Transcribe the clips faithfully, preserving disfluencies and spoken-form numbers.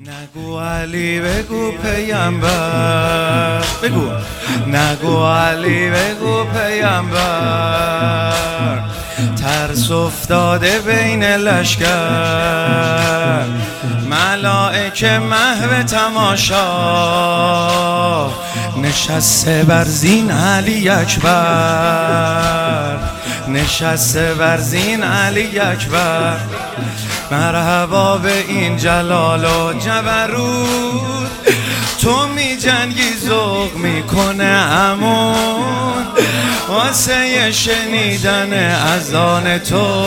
نگو علی بگو پیامبر، بگو نگو علی بگو پیامبر، ترس افتاده بین لشکر، ملائکه محو تماشا، نشسته بر زین علی اکبر، نشسته بر زین علی اکبر. مرحبا به این جلال و جبروت، تو می جنگی ذوق میکنه امون، واسه شنیدن اذان تو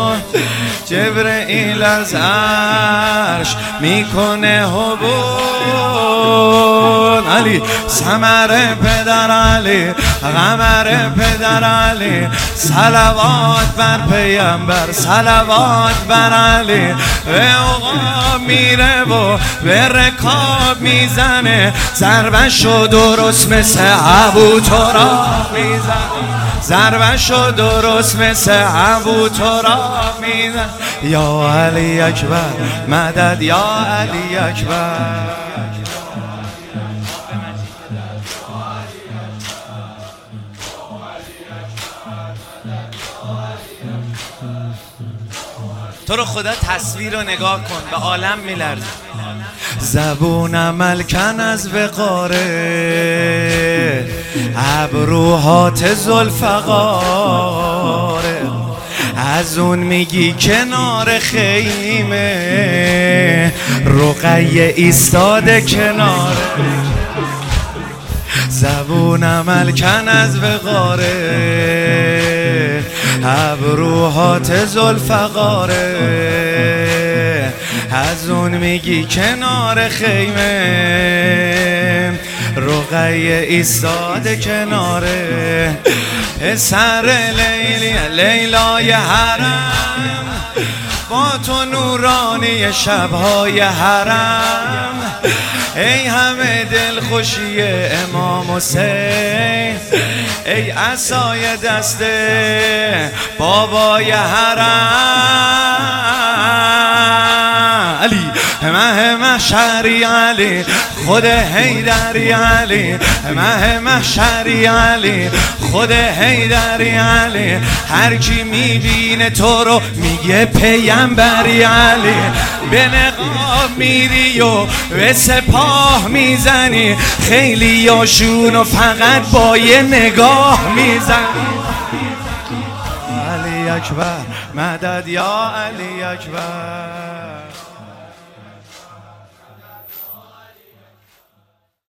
جبرئیل از عرش میکنه حبون. علی ثمر پدر علی، قمر پدر علی، صلوات بر پیامبر، صلوات بر علی. به عقاب میره و به رکاب میزنه، ضربشو درست مثل ابو تراب میزنه، ضربشو درست مثل ابو تراب میزنه. یا علی اکبر مدد، یا علی اکبر. تو رو خدا تصویر رو نگاه کن، به عالم میلرزه. زبونم الکن از وقاره، ابروهات ذوالفقاره، از اون میگی کنار خیمه، رقیه ایستاده کناره. زبونم الکن از وقاره، ابروهات ذوالفقاره، از اون میگی کنار خیمه، رقیه ایستاده کناره. پسر لیلی لیلای حرم، با تو نورانی شبهای حرم، ای همه دلخوشی امام حسین، ای عصای دست بابای حرم. علی مه محشری علی، خود حیدری علی، مه محشری علی، خود حیدری علی. هر کی میبینه تو رو میگه پیامبری علی، به نقاب میری و به سپاه میزنی، خیلی هاشون و فقط با یه نگاه میزنی. علی اکبر مدد، یا علی اکبر.